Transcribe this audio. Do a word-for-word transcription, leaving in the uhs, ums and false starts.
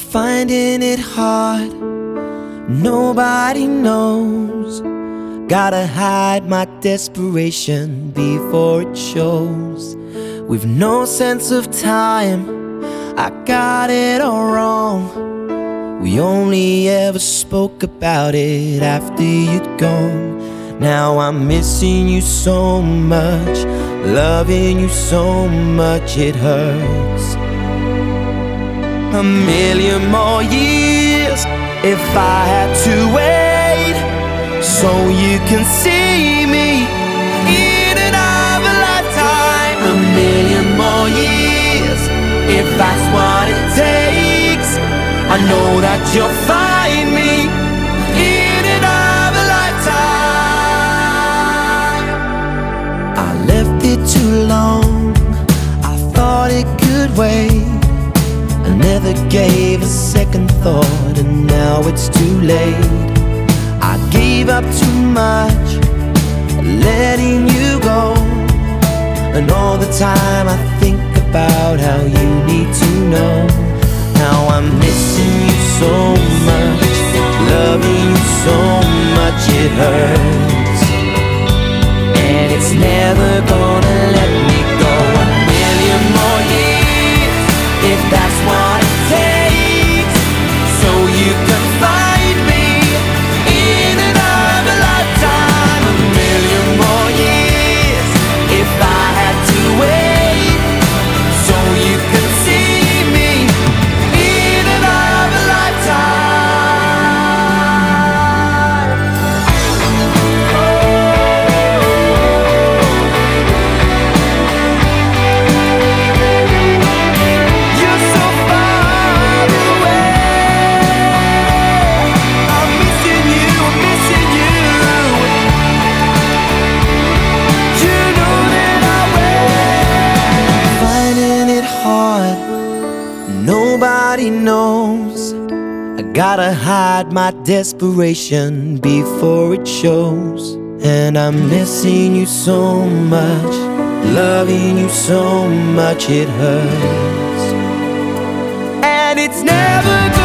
Finding it hard, nobody knows. Gotta hide my desperation before it shows. With no sense of time, I got it all wrong. We only ever spoke about it after you'd gone. Now I'm missing you so much, loving you so much it hurts. A million more years if I had to wait, so you can see me in another lifetime. A million more years if that's what it takes. I know that you'll find me in another lifetime. I left it too long, I thought it could wait. I never gave a second thought, and now it's too late. I gave up too much, letting you go. And all the time I think about how you need to know. Now I'm missing you so much, loving you so much it hurts. And it's never gonna let me go. A million more years if that's what it takes, so you can find me in another lifetime. A million more years if I had to wait, so you can see me in another lifetime. You're so far away, I'm missing you, I'm missing you. You know that I will. Finding it hard, nobody knows. I gotta hide my desperation before it shows. And I'm missing you so much, loving you so much it hurts. And it's never